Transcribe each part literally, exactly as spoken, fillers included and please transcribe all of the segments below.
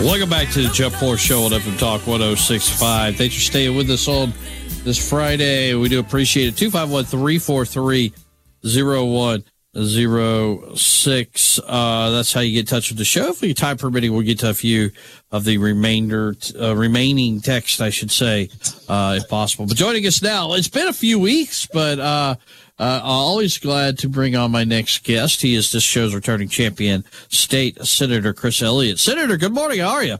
Welcome back to the Jeff Floor Show on F M Talk one oh six point five. Thanks for staying with us on this Friday. We do appreciate it. two five one, three four three, oh one oh six. Uh, that's how you get in touch with the show. If we time permitting, we'll get to a few of the remainder, uh, remaining text, I should say, uh, if possible. But joining us now, it's been a few weeks, but uh, uh, always glad to bring on my next guest. He is this show's returning champion, State Senator Chris Elliott. Senator, good morning. How are you?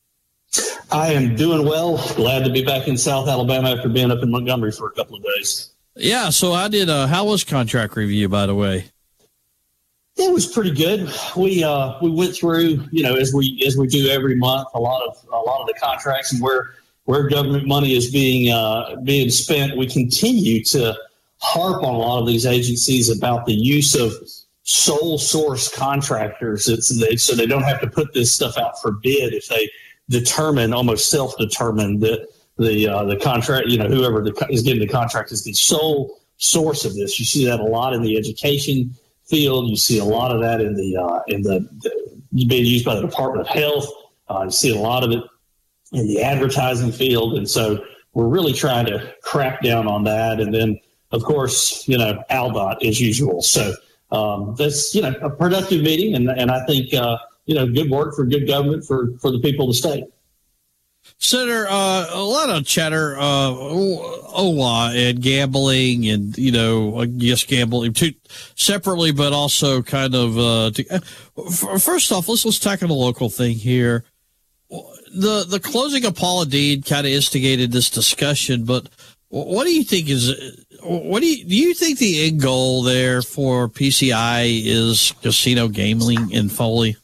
I am doing well. Glad to be back in South Alabama after being up in Montgomery for a couple of days. Yeah, so I did. Uh, how was contract review, by the way? It was pretty good. We uh, we went through, you know, as we as we do every month, a lot of a lot of the contracts and where where government money is being uh, being spent. We continue to harp on a lot of these agencies about the use of sole source contractors. It's they, so they don't have to put this stuff out for bid if they determine, almost self-determine, that the uh, the contract, you know, whoever the, is getting the contract is the sole source of this. You see that a lot in the education field. You see a lot of that in the uh, in the, the being used by the Department of Health. Uh, you see a lot of it in the advertising field, and so we're really trying to crack down on that. And then, of course, you know, ALDOT as usual. So um, that's, you know, a productive meeting, and and I think uh, you know, good work for good government for for the people of the state. Senator, uh, a lot of chatter, uh, O W A and gambling, and, you know, I guess gambling too, separately, but also kind of, uh, to, first off, let's, let's tackle the local thing here. The, the closing of Paula Deen kind of instigated this discussion, but what do you think is, what do you, do you think the end goal there for P C I is casino gambling in Foley?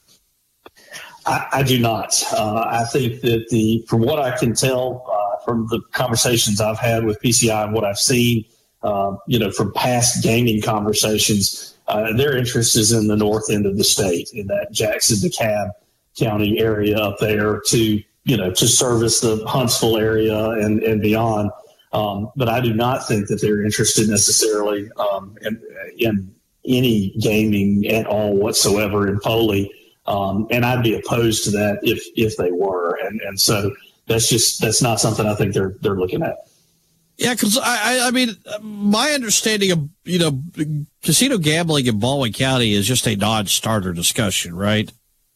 I, I do not. Uh, I think that the, from what I can tell uh, from the conversations I've had with P C I and what I've seen, uh, you know, from past gaming conversations, uh, their interest is in the north end of the state, in that Jackson, DeKalb County area up there, to, you know, to service the Huntsville area and, and beyond. Um, but I do not think that they're interested necessarily um, in, in any gaming at all whatsoever in Foley. Um, and I'd be opposed to that if if they were, and and so that's just that's not something I think they're they're looking at. Yeah, because I I mean, my understanding of, you know, casino gambling in Baldwin County is just a non-starter discussion, right?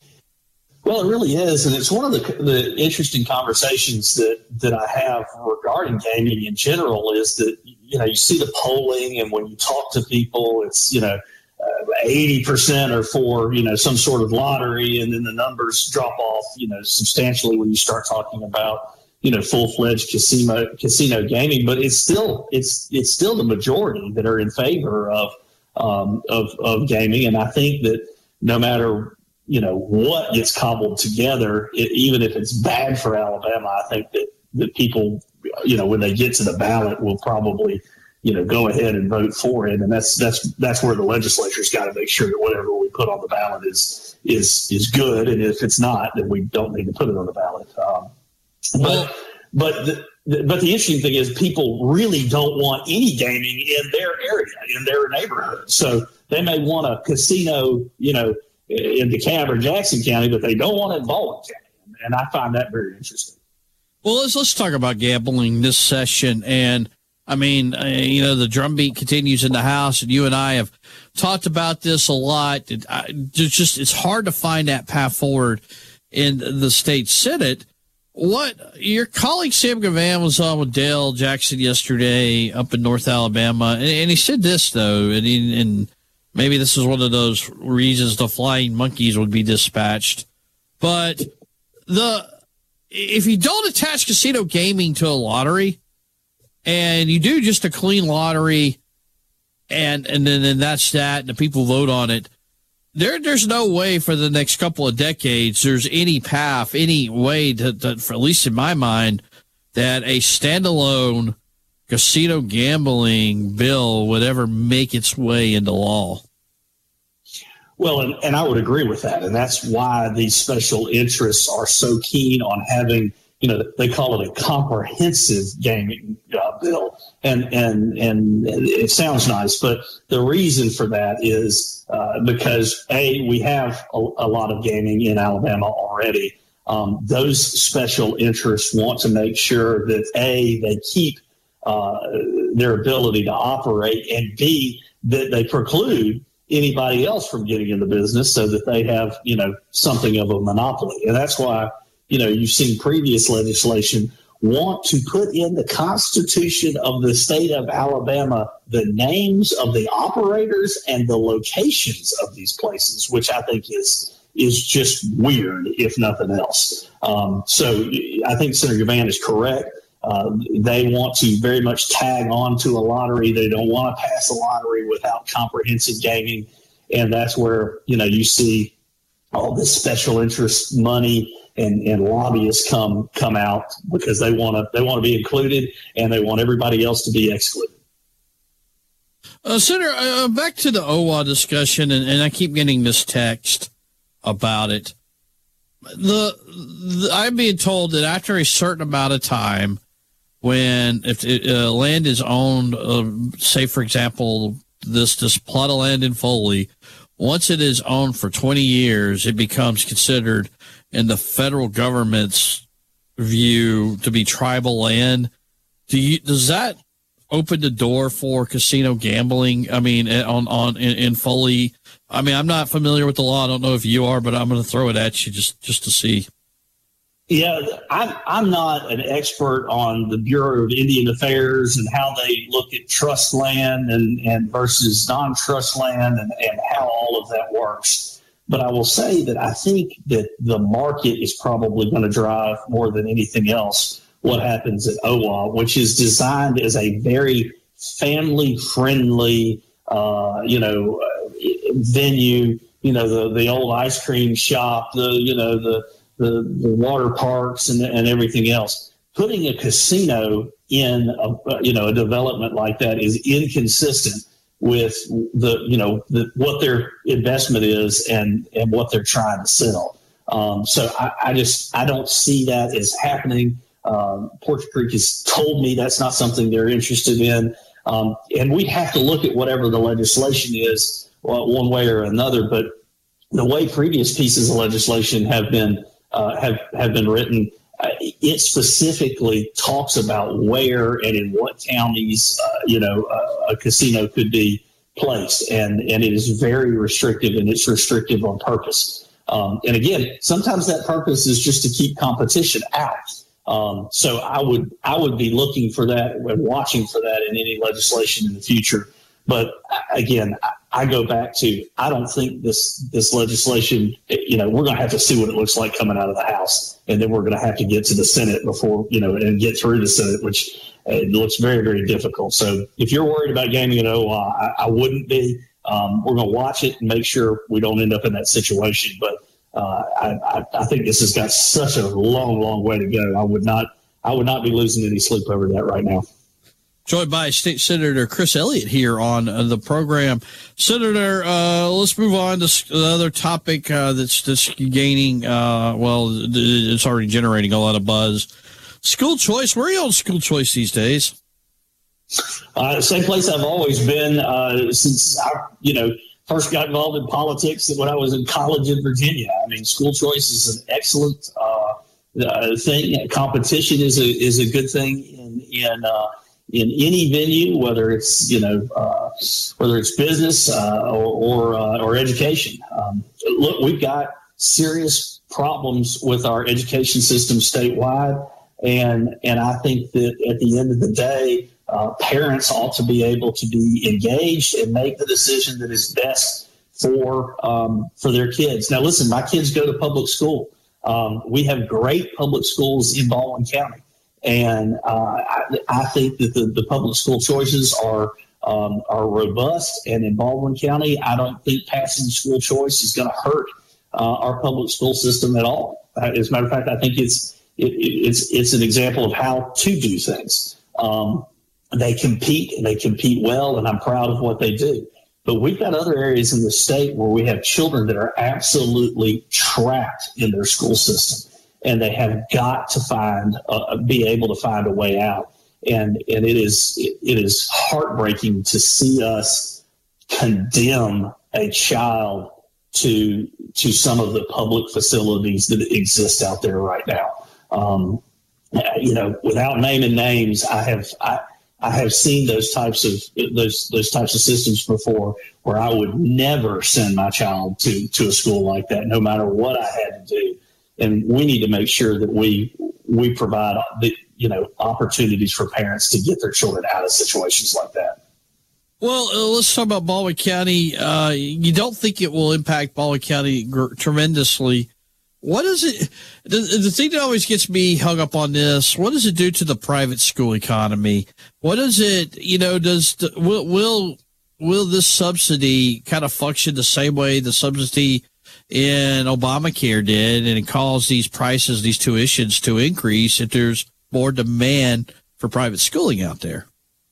Well, it really is, and it's one of the the interesting conversations that that I have regarding gaming in general. Is that, you know, you see the polling, and when you talk to people, it's, you know, eighty percent are for, you know, some sort of lottery, and then the numbers drop off, you know, substantially when you start talking about, you know, full-fledged casino casino gaming. But it's still it's it's still the majority that are in favor of um, of of gaming, and I think that no matter, you know, what gets cobbled together, it, even if it's bad for Alabama, I think that that people, you know, when they get to the ballot, will probably, you know, go ahead and vote for it. And that's that's that's where the legislature's got to make sure that whatever we put on the ballot is is is good. And if it's not, then we don't need to put it on the ballot. Um, but but the, the, but the interesting thing is, people really don't want any gaming in their area, in their neighborhood. So they may want a casino, you know, in DeKalb or Jackson County, but they don't want it in Baldwin County. And I find that very interesting. Well, let's let's talk about gambling this session. And I mean, uh, you know, the drumbeat continues in the House, and you and I have talked about this a lot. It, I, it's just, it's hard to find that path forward in the state Senate. What your colleague Sam Gavan was on with Dale Jackson yesterday up in North Alabama, and, and he said this though, and, he, and maybe this is one of those reasons the flying monkeys would be dispatched. But the if you don't attach casino gaming to a lottery, and you do just a clean lottery, and and then and that's that, and the people vote on it, there there's no way for the next couple of decades there's any path, any way to, to for, at least in my mind, that a standalone casino gambling bill would ever make its way into law. Well, and, and I would agree with that, and that's why these special interests are so keen on having, you know, they call it a comprehensive gaming uh, bill. And, and, and it sounds nice, but the reason for that is uh, because, A, we have a, a lot of gaming in Alabama already. Um, those special interests want to make sure that, A, they keep uh, their ability to operate, and B, that they preclude anybody else from getting in the business so that they have, you know, something of a monopoly. And that's why, you know, you've seen previous legislation want to put in the Constitution of the state of Alabama the names of the operators and the locations of these places, which I think is is just weird, if nothing else. Um, so I think Senator Gavin is correct. Uh, they want to very much tag on to a lottery. They don't want to pass a lottery without comprehensive gaming. And that's where, you know, you see all this special interest money and, and lobbyists come come out because they want to they want to be included, and they want everybody else to be excluded. Uh, Senator, uh, back to the O W A discussion, and, and I keep getting this text about it. The, the I'm being told that after a certain amount of time, when if it, uh, land is owned, uh, say for example, this this plot of land in Foley, once it is owned for twenty years, it becomes considered in the federal government's view to be tribal land. Do you does that open the door for casino gambling? I mean, on on in, in Foley. I mean, I'm not familiar with the law. I don't know if you are, but I'm going to throw it at you just, just to see. Yeah, I'm I'm not an expert on the Bureau of Indian Affairs and how they look at trust land and, and versus non-trust land and, and how all of that works. But I will say that I think that the market is probably going to drive more than anything else what happens at O W A, which is designed as a very family-friendly, uh, you know, venue, you know, the, the old ice cream shop, the, you know, the, the, the water parks and, and everything else. Putting a casino in, a, you know, a development like that is inconsistent with the, you know, the, what their investment is and, and what they're trying to sell. Um, so I, I just, I don't see that as happening. Um, Poarch Creek has told me that's not something they're interested in. Um, and we have to look at whatever the legislation is, well, one way or another, but the way previous pieces of legislation have been uh, have have been written, uh, it specifically talks about where and in what counties, uh, you know, uh, a casino could be placed, and and it is very restrictive, and it's restrictive on purpose. Um, and again, sometimes that purpose is just to keep competition out. Um, so I would I would be looking for that and watching for that in any legislation in the future. But again, I go back to, I don't think this, this legislation, you know, we're going to have to see what it looks like coming out of the House. And then we're going to have to get to the Senate before, you know, and get through the Senate, which it looks very, very difficult. So if you're worried about gaming at O W A, I, I wouldn't be. Um, we're going to watch it and make sure we don't end up in that situation. But uh, I, I, I think this has got such a long, long way to go. I would not, I would not be losing any sleep over that right now. Joined by State Senator Chris Elliott here on uh, the program. Senator, uh, let's move on to the other topic uh, that's, that's gaining, uh, well, it's already generating a lot of buzz. School choice. Where are you on school choice these days? Uh, same place I've always been uh, since I, you know, first got involved in politics when I was in college in Virginia. I mean, school choice is an excellent uh, uh, thing. Competition is a is a good thing in in uh, in any venue, whether it's you know uh, whether it's business uh, or or, uh, or education. Um, look, we've got serious problems with our education system statewide, and and I think that at the end of the day, uh, parents ought to be able to be engaged and make the decision that is best for um, for their kids. Now, listen, my kids go to public school. Um, we have great public schools in Baldwin County. And uh, I, I think that the, the public school choices are um, are robust. And in Baldwin County, I don't think passing school choice is going to hurt uh, our public school system at all. As a matter of fact, I think it's it, it's it's an example of how to do things. Um, they compete and they compete well, and I'm proud of what they do. But we've got other areas in the state where we have children that are absolutely trapped in their school system. And they have got to find, uh, be able to find a way out. And and it is it, it is heartbreaking to see us condemn a child to to some of the public facilities that exist out there right now. Um, you know, without naming names, I have I, I have seen those types of those those types of systems before, where I would never send my child to to a school like that, no matter what I had to do. And we need to make sure that we we provide the you know opportunities for parents to get their children out of situations like that. Well, uh, let's talk about Baldwin County. Uh, you don't think it will impact Baldwin County gr- tremendously. What is it? The, the thing that always gets me hung up on this, what does it do to the private school economy? What does it, you know, does the, will, will, will this subsidy kind of function the same way the subsidy in Obamacare did, and it caused these prices, these tuitions to increase if there's more demand for private schooling out there?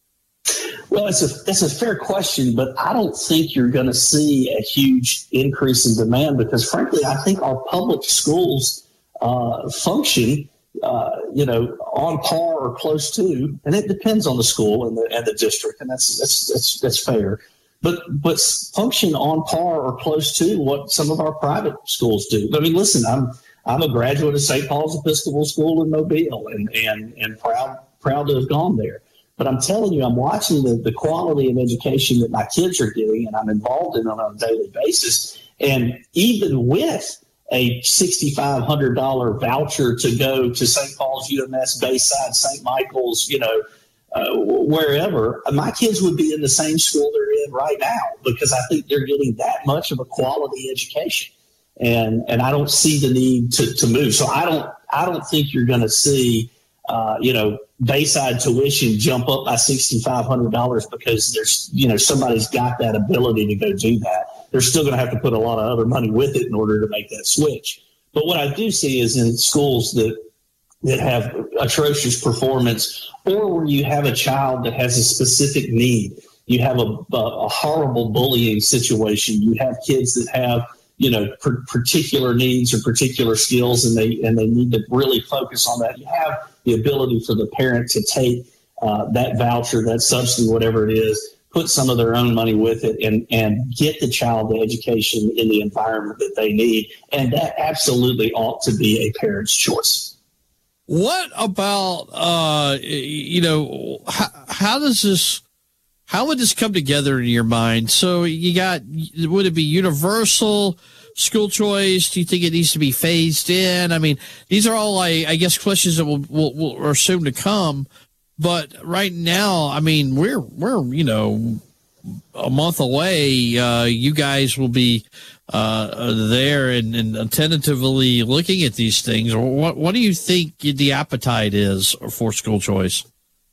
Well, it's a that's a fair question, but I don't think you're going to see a huge increase in demand because, frankly, I think our public schools uh, function, uh, you know, on par or close to, and it depends on the school and the and the district, and that's that's that's, that's fair, but but function on par or close to what some of our private schools do. I mean, listen, I'm I'm a graduate of Saint Paul's Episcopal School in Mobile, and and and proud proud to have gone there. But I'm telling you, I'm watching the, the quality of education that my kids are getting, and I'm involved in it on a daily basis. And even with a six thousand five hundred dollars voucher to go to Saint Paul's, U M S, Bayside, Saint Michael's, you know, uh, wherever, my kids would be in the same school they're in right now because I think they're getting that much of a quality education. And and I don't see the need to, to move. So I don't I don't think you're going to see, uh, you know, Bayside tuition jump up by six thousand five hundred dollars because there's, you know, somebody's got that ability to go do that. They're still going to have to put a lot of other money with it in order to make that switch. But what I do see is in schools that that have atrocious performance, or where you have a child that has a specific need, you have a, a, a horrible bullying situation, you have kids that have, you know, per, particular needs or particular skills, and they and they need to really focus on that. You have the ability for the parent to take uh, that voucher, that subsidy, whatever it is, put some of their own money with it, and and get the child the education in the environment that they need. And that absolutely ought to be a parent's choice. What about, uh, you know, how, how does this, how would this come together in your mind? So you got, would it be universal school choice? Do you think it needs to be phased in? I mean, these are all, I, I guess, questions that will, will, will are soon to come. But right now, I mean, we're, we're, you know, a month away. Uh, you guys will be uh, there and, and tentatively looking at these things. What, what do you think the appetite is for school choice?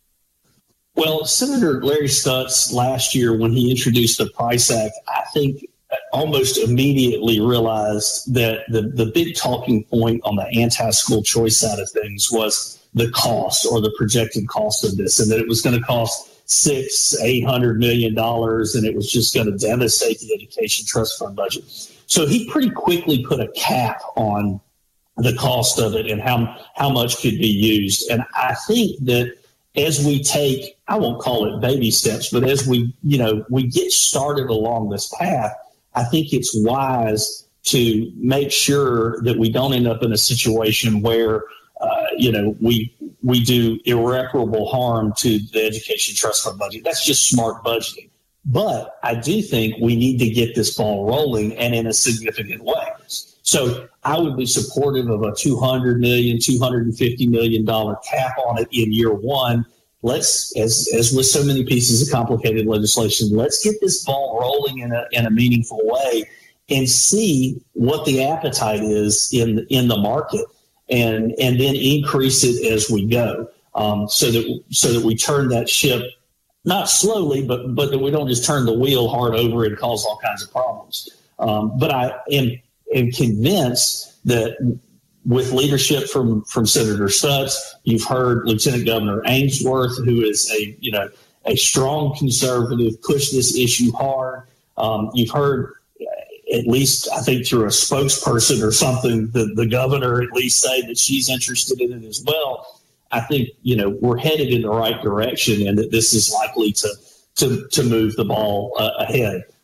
Well, Senator Larry Stutz last year, when he introduced the PRICE Act, I think almost immediately realized that the, the big talking point on the anti-school choice side of things was the cost, or the projected cost of this, and that it was going to cost six, eight hundred million dollars, and it was just going to devastate the education trust fund budget. So he pretty quickly put a cap on the cost of it and how how much could be used. And I think that as we take, I won't call it baby steps, but as we, you know, we get started along this path, I think it's wise to make sure that we don't end up in a situation where, uh, you know, we we do irreparable harm to the education trust fund budget. That's just smart budgeting. But I do think we need to get this ball rolling, and in a significant way. So I would be supportive of a two hundred million dollars, two hundred fifty million dollars cap on it in year one. Let's, as as with so many pieces of complicated legislation, let's get this ball rolling in a in a meaningful way and see what the appetite is in in the market, and and then increase it as we go, um, so that so that we turn that ship, not slowly, but but that we don't just turn the wheel hard over and cause all kinds of problems. Um, but I am am convinced that with leadership from, from Senator Stutz, you've heard Lieutenant Governor Ainsworth, who is a you know a strong conservative, push this issue hard. Um, you've heard, at least I think through a spokesperson or something, the, the governor at least say that she's interested in it as well. I think, you know, we're headed in the right direction, and that this is likely to to, to move the ball uh, ahead.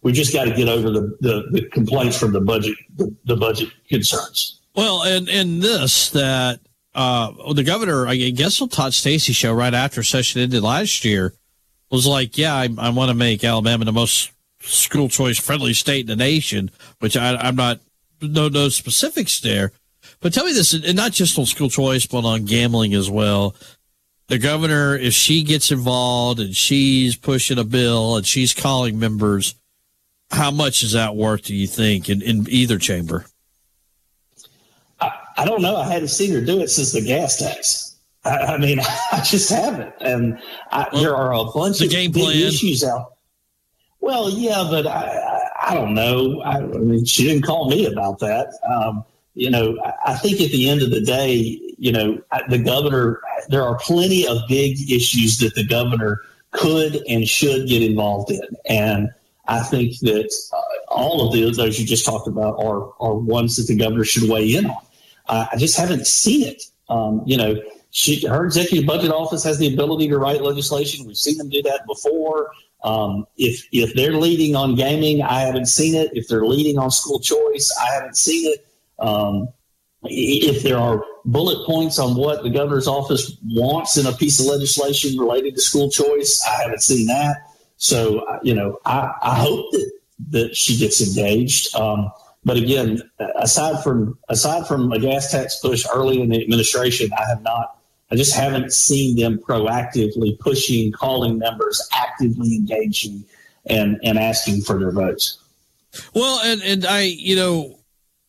we just got to get over the, the, the complaints from the budget, the, the budget concerns. Well, and, and this, that uh, the governor, I guess on Todd Stacey show right after session ended last year, was like, yeah, I, I want to make Alabama the most school choice friendly state in the nation, which I, I'm not, no, no specifics there. But tell me this, and not just on school choice, but on gambling as well. The governor, if she gets involved and she's pushing a bill and she's calling members, how much is that worth, do you think, in, in either chamber? I, I don't know. I hadn't seen her do it since the gas tax. I, I mean, I just haven't. And I, well, there are a bunch of game big plan. issues out. Well, yeah, but I, I, I don't know. I, I mean, she didn't call me about that. Um, you know, I, I think at the end of the day, you know, the governor, there are plenty of big issues that the governor could and should get involved in. And I think that uh, all of the, those you just talked about are, are ones that the governor should weigh in on. Uh, I just haven't seen it. Um, you know, she, her executive budget office has the ability to write legislation. We've seen them do that before. Um, if if they're leading on gaming, I haven't seen it. If they're leading on school choice, I haven't seen it. Um, if there are bullet points on what the governor's office wants in a piece of legislation related to school choice, I haven't seen that. So, you know, I, I hope that, that she gets engaged. Um, but again, aside from aside from a gas tax push early in the administration, I have not, I just haven't seen them proactively pushing, calling members, actively engaging and, and asking for their votes. Well, and, and I, you know,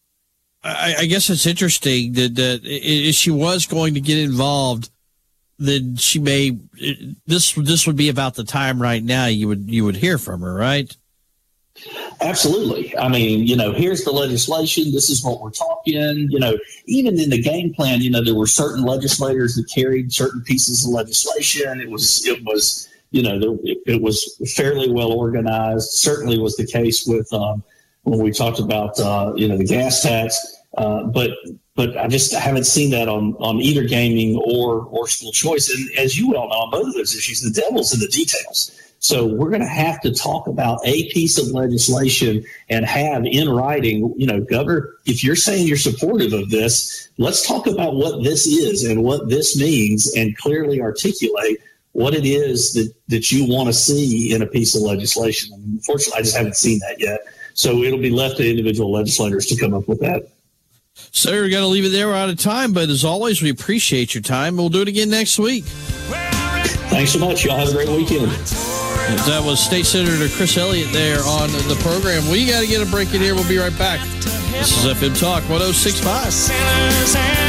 I, I guess it's interesting that, that if she was going to get involved, then she may, this, this would be about the time right now you would, you would hear from her, right? Absolutely. I mean, you know, here's the legislation. This is what we're talking. You know, even in the game plan, you know, there were certain legislators that carried certain pieces of legislation. It was, it was, you know, there, it, it was fairly well organized. Certainly was the case with um, when we talked about, uh, you know, the gas tax. Uh, but but I just haven't seen that on, on either gaming or or school choice. And as you well know, on both of those issues, the devil's in the details. So we're going to have to talk about a piece of legislation and have in writing, you know, Governor, if you're saying you're supportive of this, let's talk about what this is and what this means and clearly articulate what it is that, that you want to see in a piece of legislation. And unfortunately, I just haven't seen that yet. So it'll be left to individual legislators to come up with that. So we're going to leave it there. We're out of time. But as always, we appreciate your time. We'll do it again next week. Thanks so much. Y'all have a great weekend. That was State Senator Chris Elliott there on the program. We got to get a break in here. We'll be right back. This is F M Talk one oh six point five.